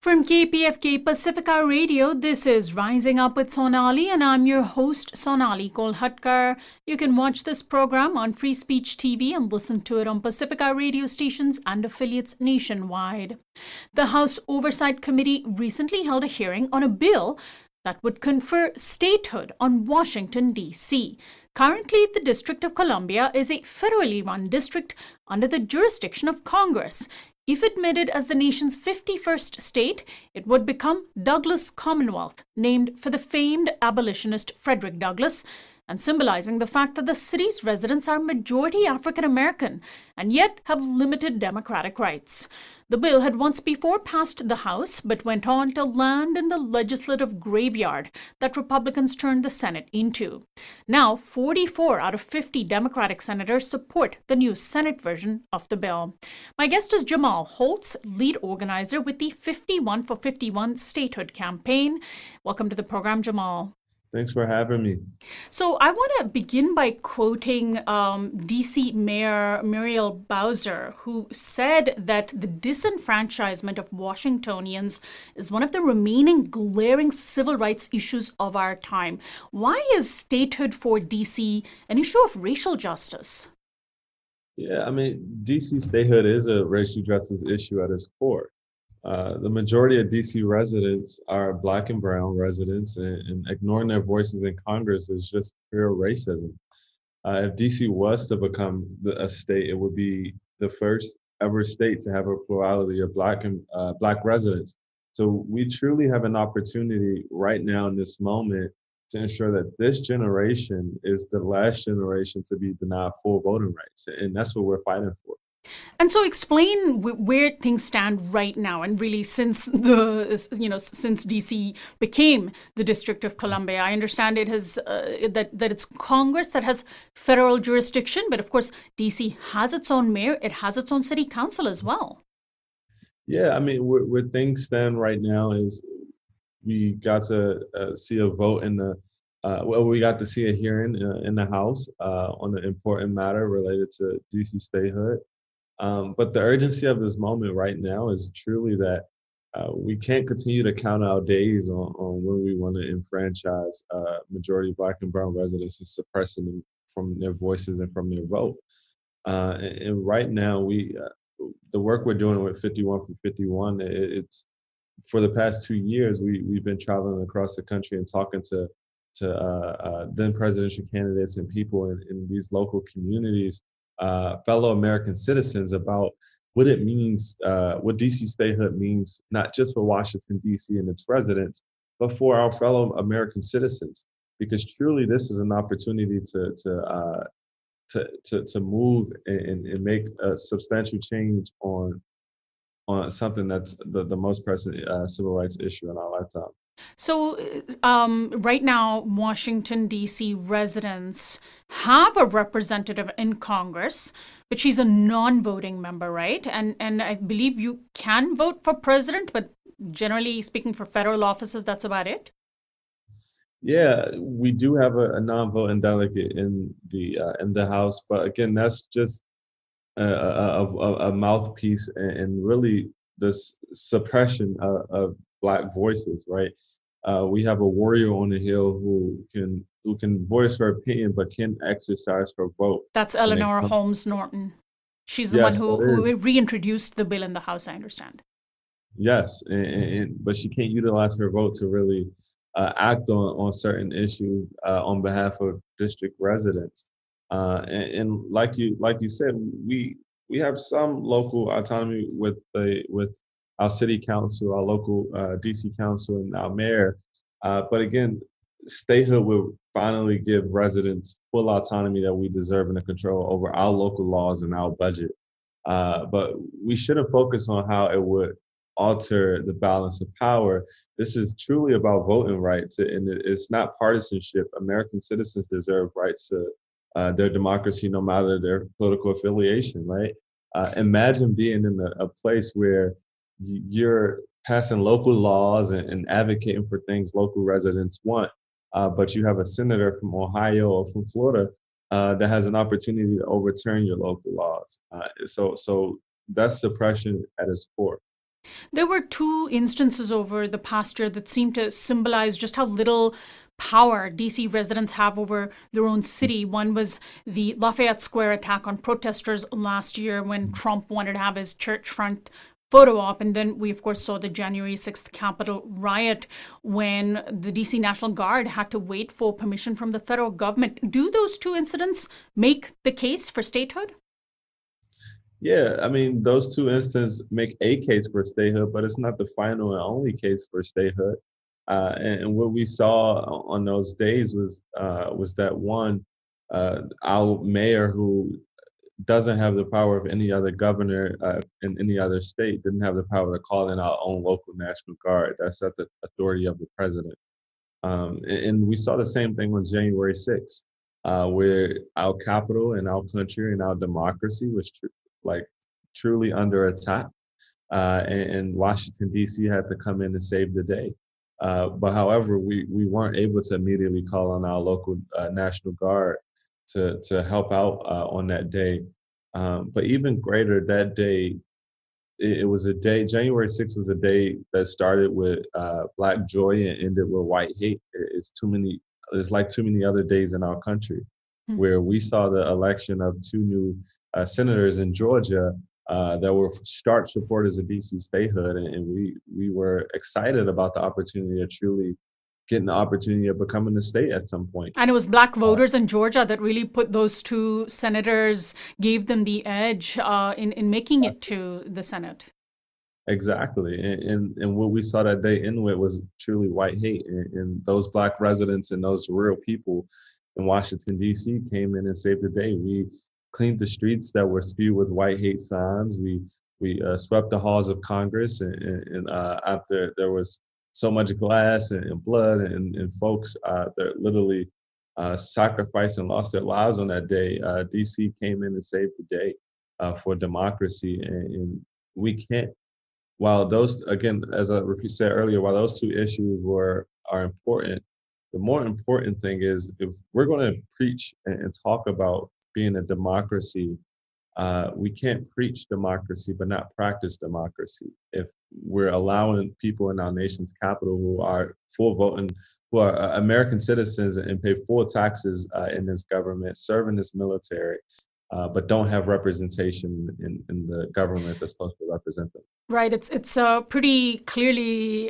From KPFK Pacifica Radio, this is Rising Up with Sonali, and I'm your host, Sonali Kolhatkar. You can watch this program on Free Speech TV and listen to it on Pacifica radio stations and affiliates nationwide. The House Oversight Committee recently held a hearing on a bill that would confer statehood on Washington, D.C. Currently, the District of Columbia is a federally run district under the jurisdiction of Congress. If admitted as the nation's 51st state, it would become Douglas Commonwealth, named for the famed abolitionist Frederick Douglass, and symbolizing the fact that the city's residents are majority African American and yet have limited democratic rights. The bill had once before passed the House, but went on to land in the legislative graveyard that Republicans turned the Senate into. Now, 44 out of 50 Democratic senators support the new Senate version of the bill. My guest is Jamal Holtz, lead organizer with the 51 for 51 statehood campaign. Welcome to the program, Jamal. Thanks for having me. So I want to begin by quoting D.C. Mayor Muriel Bowser, who said that the disenfranchisement of Washingtonians is one of the remaining glaring civil rights issues of our time. Why is statehood for D.C. an issue of racial justice? Yeah, D.C. statehood is a racial justice issue at its core. The majority of D.C. residents are Black and brown residents, and ignoring their voices in Congress is just pure racism. If D.C. was to become a state, it would be the first ever state to have a plurality of Black residents. So we truly have an opportunity right now in this moment to ensure that this generation is the last generation to be denied full voting rights, and that's what we're fighting for. And so explain where things stand right now, and really since DC became the District of Columbia. I understand it has that it's Congress that has federal jurisdiction, but of course DC has its own mayor, it has its own city council as well. Yeah, where things stand right now is we got to see a vote in the we got to see a hearing in the House on an important matter related to DC statehood. But the urgency of this moment right now is truly that we can't continue to count our days on when we want to enfranchise majority Black and brown residents and suppressing them from their voices and from their vote. And right now, the work we're doing with 51 for 51, it's for the past 2 years, we've been traveling across the country and talking to then presidential candidates and people in these local communities, fellow American citizens, about what it means, what DC statehood means, not just for Washington, DC and its residents, but for our fellow American citizens. Because truly, this is an opportunity to move and make a substantial change on something that's the most pressing civil rights issue in our lifetime. So right now, Washington, D.C. residents have a representative in Congress, but she's a non-voting member, right? And I believe you can vote for president, but generally speaking, for federal offices, that's about it? Yeah, we do have a non-voting delegate in the House, but again, that's just a mouthpiece and really this suppression of Black voices, right? We have a warrior on the Hill who can voice her opinion but can't exercise her vote. That's Eleanor Holmes Norton. She's the one who reintroduced the bill in the House, I understand. Yes, but she can't utilize her vote to really act on certain issues on behalf of district residents. And like you said, we have some local autonomy with our city council, our local DC council, and our mayor. But again, statehood will finally give residents full autonomy that we deserve and the control over our local laws and our budget. But we shouldn't focus on how it would alter the balance of power. This is truly about voting rights, and it's not partisanship. American citizens deserve rights to their democracy, no matter their political affiliation, right? Imagine being in a place where you're passing local laws and advocating for things local residents want, but you have a senator from Ohio or from Florida that has an opportunity to overturn your local laws. So that's suppression at its core. There were two instances over the past year that seem to symbolize just how little power DC residents have over their own city. One was the Lafayette Square attack on protesters last year when Trump wanted to have his church front photo op. And then we, of course, saw the January 6th Capitol riot when the DC National Guard had to wait for permission from the federal government. Do those two incidents make the case for statehood? Yeah, I mean, those two instances make a case for statehood, but it's not the final and only case for statehood. And what we saw on those days was that one, our mayor who doesn't have the power of any other governor in any other state, didn't have the power to call in our own local National Guard. That's at the authority of the president. And we saw the same thing on January 6th, where our capital and our country and our democracy was truly under attack. And Washington, D.C. had to come in and save the day. But however, we weren't able to immediately call on our local National Guard to help out on that day. But even greater, that day, it was a day, January 6th was a day that started with Black joy and ended with white hate. It's like too many other days in our country where we saw the election of two new senators in Georgia that were stark supporters of DC statehood. And we were excited about the opportunity of truly getting the opportunity of becoming a state at some point. And it was Black voters in Georgia that really put those two senators, gave them the edge in making it to the Senate. Exactly. And what we saw that day end with was truly white hate. And those Black residents and those real people in Washington, D.C. came in and saved the day. We cleaned the streets that were spewed with white hate signs. We swept the halls of Congress. And after there was so much glass and blood and folks that literally sacrificed and lost their lives on that day, DC came in and saved the day for democracy. And we can't, while those, again, as I said earlier, while those two issues are important, the more important thing is if we're going to preach and talk about being a democracy, we can't preach democracy but not practice democracy. If we're allowing people in our nation's capital who are full voting, who are American citizens and pay full taxes in this government, serve in this military, but don't have representation in the government that's supposed to represent them. Right. It's pretty clearly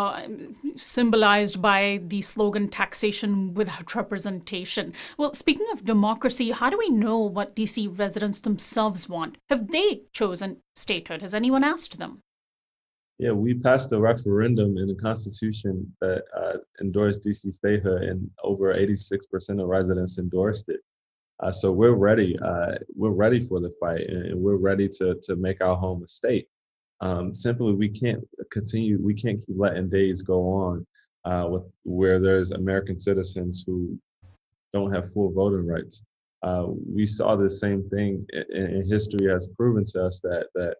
symbolized by the slogan "taxation without representation." Well, speaking of democracy, how do we know what DC residents themselves want? Have they chosen statehood? Has anyone asked them? Yeah, we passed a referendum in the Constitution that endorsed DC statehood, and over 86% of residents endorsed it. So we're ready. We're ready for the fight, and we're ready to make our home a state. Simply, we can't continue. We can't keep letting days go on where there's American citizens who don't have full voting rights. We saw the same thing, and history has proven to us that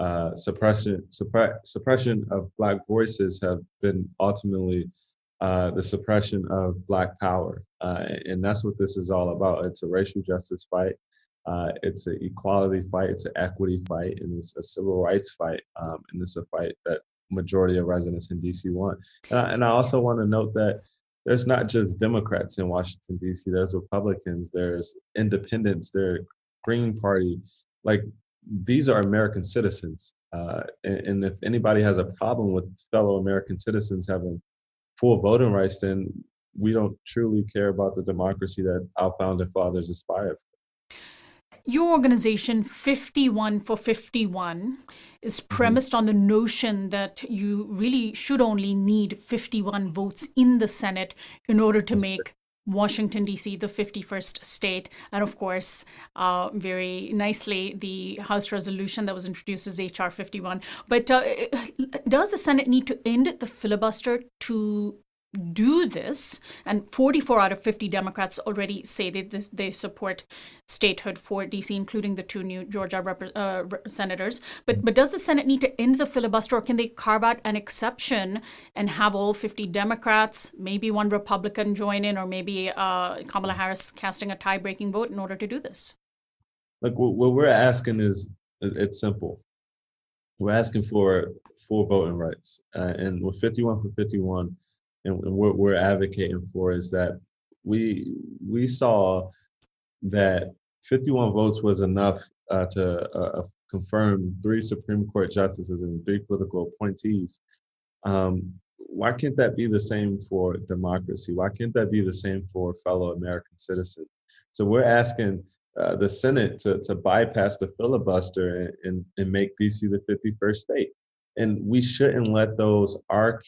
suppression of Black voices have been ultimately the suppression of Black power. And that's what this is all about. It's a racial justice fight. It's an equality fight. It's an equity fight. And it's a civil rights fight. And it's a fight that majority of residents in DC want. And I also want to note that there's not just Democrats in Washington, D.C. There's Republicans, there's independents, there's Green Party. Like, these are American citizens. And if anybody has a problem with fellow American citizens having full voting rights, then we don't truly care about the democracy that our founding fathers aspired for. Your organization, 51 for 51, is premised on the notion that you really should only need 51 votes in the Senate in order to make Washington, D.C., the 51st state. And of course, very nicely, the House resolution that was introduced is H.R. 51. But does the Senate need to end the filibuster to do this? And 44 out of 50 Democrats already say that they support statehood for DC, including the two new Georgia senators. But does the Senate need to end the filibuster, or can they carve out an exception and have all 50 Democrats, maybe one Republican join in, or maybe Kamala Harris casting a tie-breaking vote in order to do this? Like, what we're asking is, it's simple. we're asking for full voting rights, and with 51 for 51, and what we're advocating for is that we saw that 51 votes was enough to confirm 3 Supreme Court justices and 3 political appointees. Why can't that be the same for democracy? Why can't that be the same for fellow American citizens? So we're asking the Senate to bypass the filibuster and make DC the 51st state. And we shouldn't let those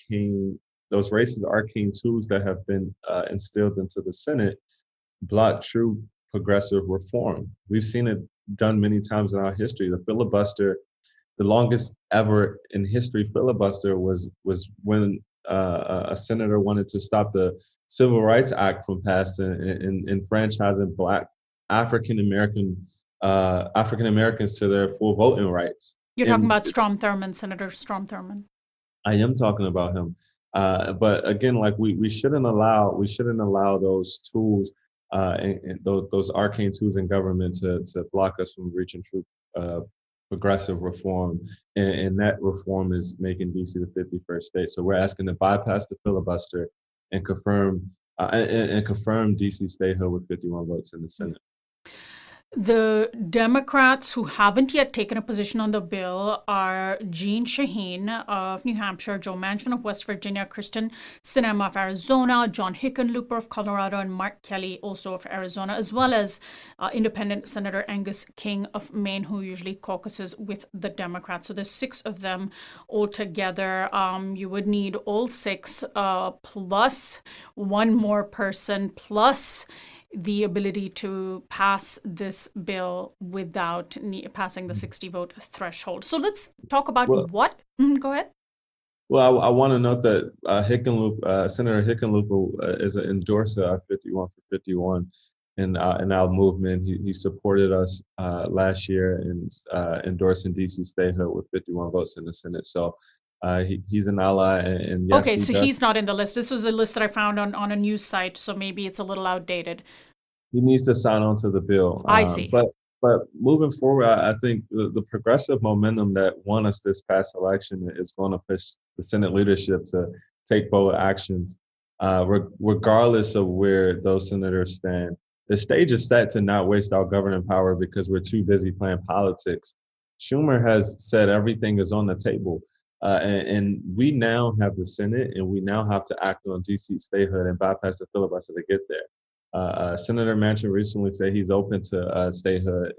racist arcane tools that have been instilled into the Senate block true progressive reform. We've seen it done many times in our history. The filibuster, the longest ever in history filibuster was when a senator wanted to stop the Civil Rights Act from passing and enfranchising Black African Americans to their full voting rights. You're talking about Strom Thurmond, Senator Strom Thurmond. I am talking about him, but again, like we shouldn't allow those tools and those arcane tools in government to block us from reaching true progressive reform, and that reform is making DC the 51st state. So we're asking to bypass the filibuster and confirm DC statehood with 51 votes in the Senate. The Democrats who haven't yet taken a position on the bill are Jeanne Shaheen of New Hampshire, Joe Manchin of West Virginia, Kristen Sinema of Arizona, John Hickenlooper of Colorado, and Mark Kelly also of Arizona, as well as Independent Senator Angus King of Maine, who usually caucuses with the Democrats. So there's 6 of them altogether. You would need all 6 plus one more person plus the ability to pass this bill without passing the 60-vote threshold. So let's talk about what. Go ahead. Well, I want to note that Senator Hickenlooper is an endorser of 51 for 51 in our movement. He supported us last year in endorsing DC statehood with 51 votes in the Senate. So he's an ally, and yes, okay, so he's not in the list. This was a list that I found on a news site, so maybe it's a little outdated. He needs to sign on to the bill. I see. But moving forward, I think the progressive momentum that won us this past election is going to push the Senate leadership to take bold actions, regardless of where those senators stand. The stage is set to not waste our governing power because we're too busy playing politics. Schumer has said everything is on the table. And we now have the Senate, and we now have to act on DC statehood and bypass the filibuster to get there. Senator Manchin recently said he's open to statehood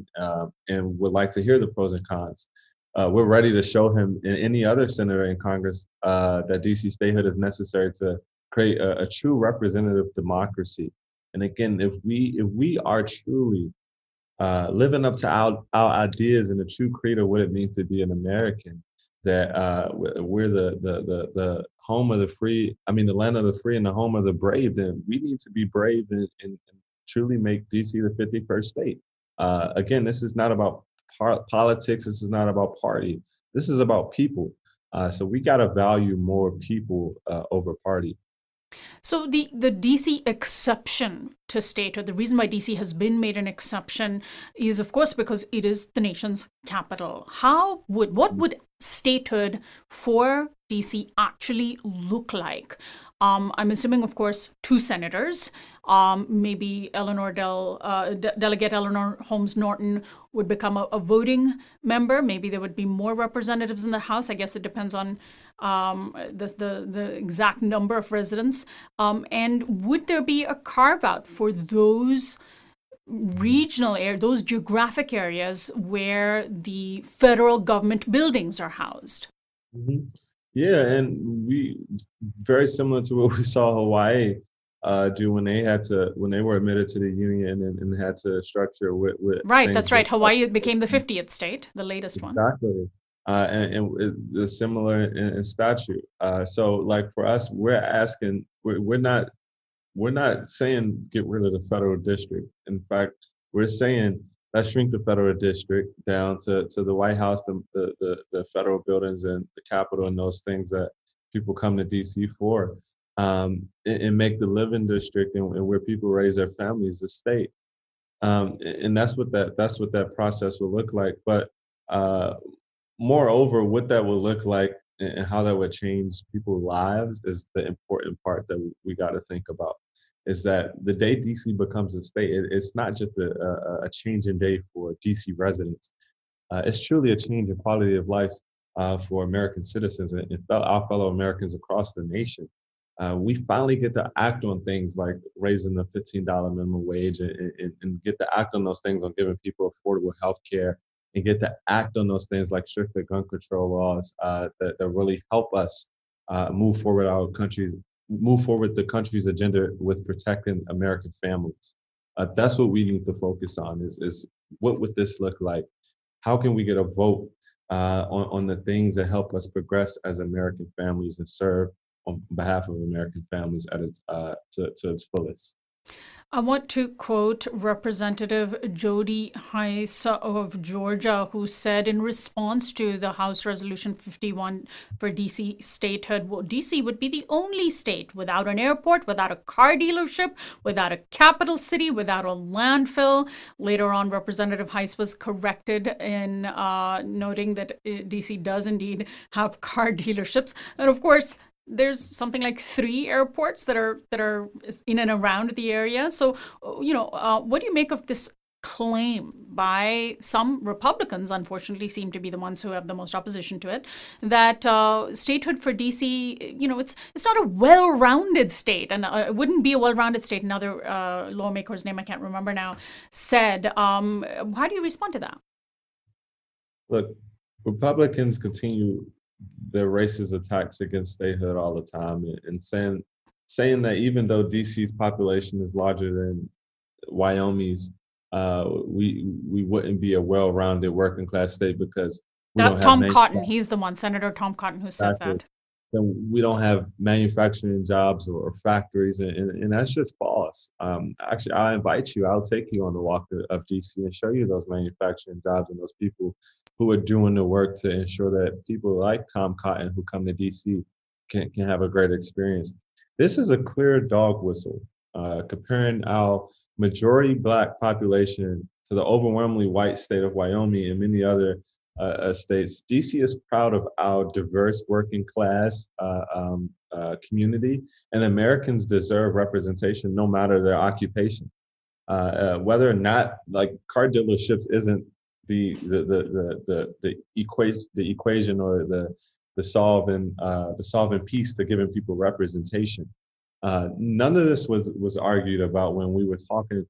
and would like to hear the pros and cons. We're ready to show him and any other senator in Congress that DC statehood is necessary to create a true representative democracy. And again, if we are truly living up to our ideas and the true creed of what it means to be an American, that we're the home of the free, the land of the free and the home of the brave, then we need to be brave and truly make DC the 51st state. Again, this is not about politics. This is not about party. This is about people. So we got to value more people over party. So the DC exception to statehood, the reason why DC has been made an exception is, of course, because it is the nation's capital. What would statehood for DC actually look like? I'm assuming, of course, 2 senators. Maybe Delegate Eleanor Holmes Norton would become a voting member. Maybe there would be more representatives in the House. I guess it depends on the exact number of residents. And would there be a carve out for those those geographic areas where the federal government buildings are housed? Mm-hmm. Yeah, and we very similar to what we saw Hawaii do when they were admitted to the union and had to structure with right. That's right. Hawaii became the 50th state, the latest one. Exactly, and it's similar in statute. So, like for us, we're not saying get rid of the federal district. In fact, we're saying let's shrink the federal district down to the White House, the federal buildings and the Capitol and those things that people come to DC for, and make the living district and where people raise their families the state. And that's what that process will look like. But moreover, what that would look like and how that would change people's lives is the important part that we got to think about. Is that the day DC becomes a state, it's not just a change in day for DC residents. It's truly a change in quality of life for American citizens and our fellow Americans across the nation. We finally get to act on things like raising the $15 minimum wage and get to act on those things on giving people affordable health care and get to act on those things like stricter gun control laws that really help us move forward the country's agenda with protecting American families. That's what we need to focus on is what would this look like? How can we get a vote on the things that help us progress as American families and serve on behalf of American families at to its fullest? I want to quote Representative Jody Hice of Georgia, who said in response to the House Resolution 51 for DC statehood, well, DC would be the only state without an airport, without a car dealership, without a capital city, without a landfill. Later on, Representative Hice was corrected in noting that DC does indeed have car dealerships. And of course, there's something like 3 airports that are in and around the area. So, what do you make of this claim by some Republicans, unfortunately, seem to be the ones who have the most opposition to it, that statehood for DC, it's not a well-rounded state, and it wouldn't be a well-rounded state. Another lawmaker's name I can't remember now said. How do you respond to that? Look, Republicans continue their racist attacks against statehood all the time, and saying that even though DC's population is larger than Wyoming's, we wouldn't be a well-rounded working class state because we don't have Tom Cotton. He's the one, Senator Tom Cotton, who said that. Then we don't have manufacturing jobs or factories, and that's just false. Actually, I invite you. I'll take you on the walk of DC and show you those manufacturing jobs and those people who are doing the work to ensure that people like Tom Cotton who come to DC can have a great experience. This is a clear dog whistle comparing our majority Black population to the overwhelmingly white state of Wyoming and many other states. DC is proud of our diverse working class community, and Americans deserve representation no matter their occupation. Whether or not, like, car dealerships isn't the equation or the solving piece to giving people representation. None of this was argued about when we were talking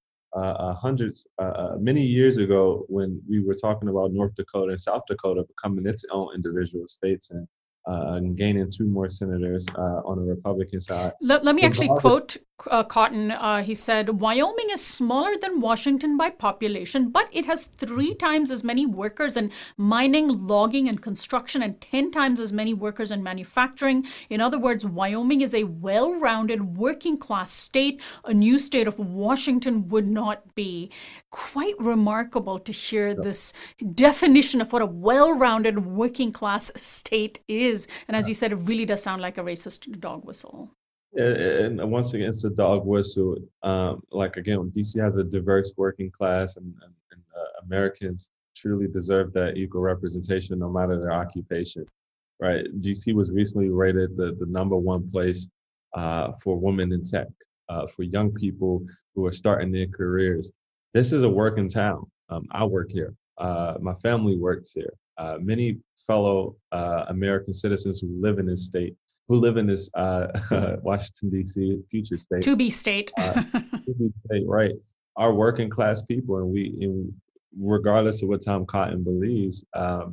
many years ago when we were talking about North Dakota and South Dakota becoming its own individual states and gaining 2 more senators on the Republican side. Let me actually quote Cotton. He said, Wyoming is smaller than Washington by population, but it has 3 times as many workers in mining, logging, and construction, and 10 times as many workers in manufacturing. In other words, Wyoming is a well-rounded working class state. A new state of Washington would not be. Quite remarkable to hear this definition of what a well-rounded working class state is. And as you said, it really does sound like a racist dog whistle. And once again, it's a dog whistle. Like, again, DC has a diverse working class, and Americans truly deserve that equal representation no matter their occupation, right? DC was recently rated the number 1 place for women in tech, for young people who are starting their careers. This is a working town. I work here. My family works here. Many fellow American citizens who live in this state, who live in this Washington, D.C., future state. To be state. To be state, right. Are working class people. And regardless of what Tom Cotton believes,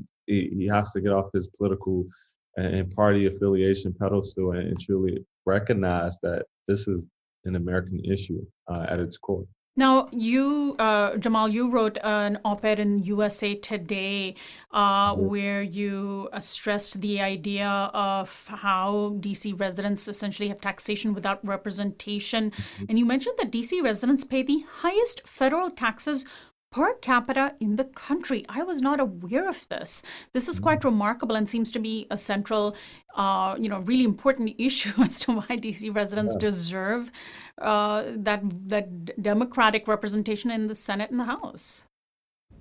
he has to get off his political and party affiliation pedestal and truly recognize that this is an American issue at its core. Now, you, Jamal, you wrote an op-ed in USA Today where you stressed the idea of how DC residents essentially have taxation without representation. And you mentioned that DC residents pay the highest federal taxes per capita in the country. I was not aware of this. This is quite remarkable and seems to be a central, really important issue as to why DC residents deserve that democratic representation in the Senate and the House.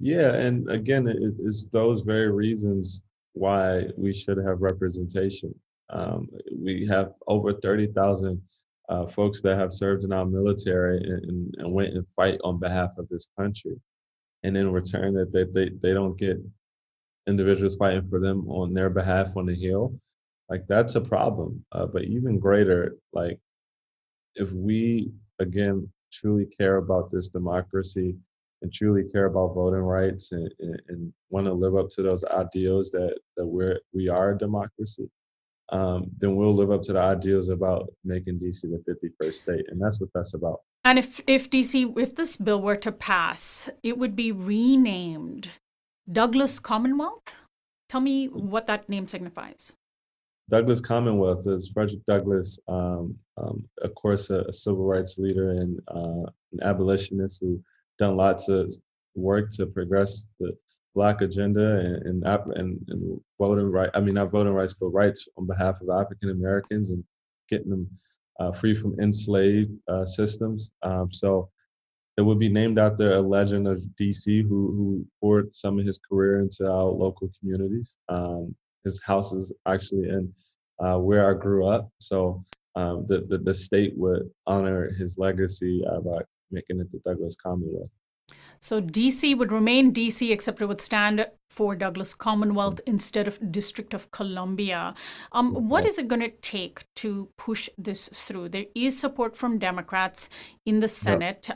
Yeah, and again, it's those very reasons why we should have representation. We have over 30,000 folks that have served in our military and went and fight on behalf of this country. And in return, that they don't get individuals fighting for them on their behalf on the Hill. Like that's a problem. But even greater, like if we again truly care about this democracy and truly care about voting rights and want to live up to those ideals that we are a democracy, then we'll live up to the ideals about making DC the 51st state, and that's what that's about. And if this bill were to pass, it would be renamed Douglas Commonwealth. Tell me what that name signifies. Douglas Commonwealth is Frederick Douglass, of course, a civil rights leader and an abolitionist who done lots of work to progress the Black agenda and voting right. I mean, not voting rights, but rights on behalf of African Americans and getting them free from enslaved systems. So it would be named after a legend of DC who poured some of his career into our local communities. His house is actually in where I grew up. So the state would honor his legacy by making it the Douglas Commonwealth. So DC would remain DC, except it would stand for Douglas Commonwealth instead of District of Columbia. What is it going to take to push this through? There is support from Democrats in the Senate.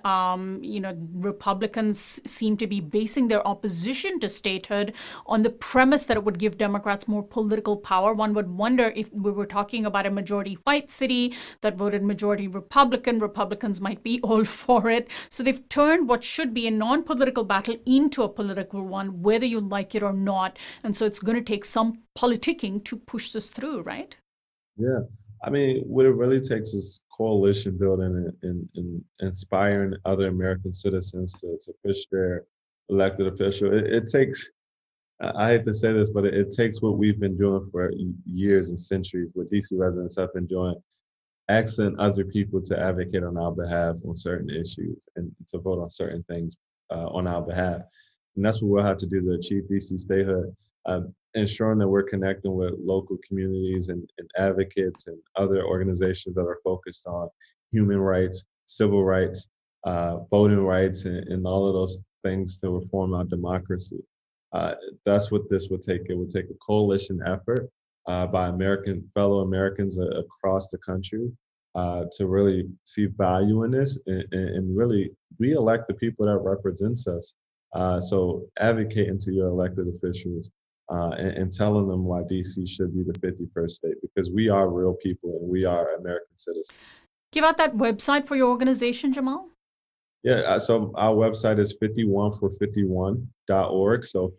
Republicans seem to be basing their opposition to statehood on the premise that it would give Democrats more political power. One would wonder if we were talking about a majority white city that voted majority Republican, Republicans might be all for it. So they've turned what should be a non-political battle into a political one, whether you like it or not. And so it's going to take some politicking to push this through, right? Yeah. I mean, what it really takes is coalition building and inspiring other American citizens to push their elected official. It takes, I hate to say this, but it takes what we've been doing for years and centuries, what DC residents have been doing, asking other people to advocate on our behalf on certain issues and to vote on certain things on our behalf. And that's what we'll have to do to achieve DC statehood, ensuring that we're connecting with local communities and advocates and other organizations that are focused on human rights, civil rights, voting rights, and all of those things to reform our democracy. That's what this would take. It would take a coalition effort by fellow Americans across the country to really see value in this and really we elect the people that represents us. So advocating to your elected officials and telling them why DC should be the 51st state, because we are real people and we are American citizens. Give out that website for your organization, Jamal. Yeah, so our website is 51for51.org. So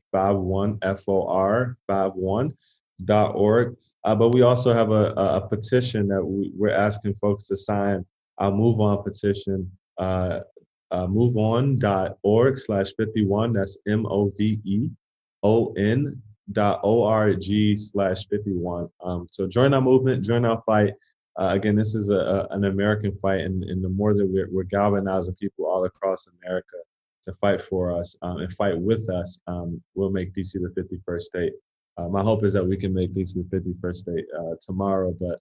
51FOR51.org. But we also have a petition that we're asking folks to sign, our Move On petition, moveon.org/51. That's moveon.org/51. So join our movement, join our fight. Again, this is an American fight, and the more that we're galvanizing people all across America to fight for us and fight with us, we'll make DC the 51st state. My hope is that we can make DC the 51st state tomorrow, but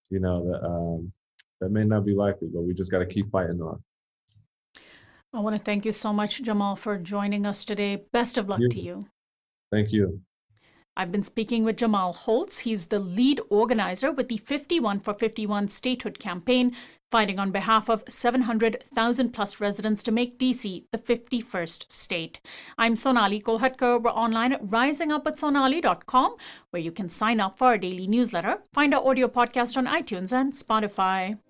that may not be likely, but we just got to keep fighting on. I want to thank you so much, Jamal, for joining us today. Best of luck to you. Thank you. I've been speaking with Jamal Holtz. He's the lead organizer with the 51 for 51 statehood campaign, fighting on behalf of 700,000 plus residents to make DC the 51st state. I'm Sonali Kolhatkar. We're online at risingupwithsonali.com, where you can sign up for our daily newsletter, find our audio podcast on iTunes and Spotify.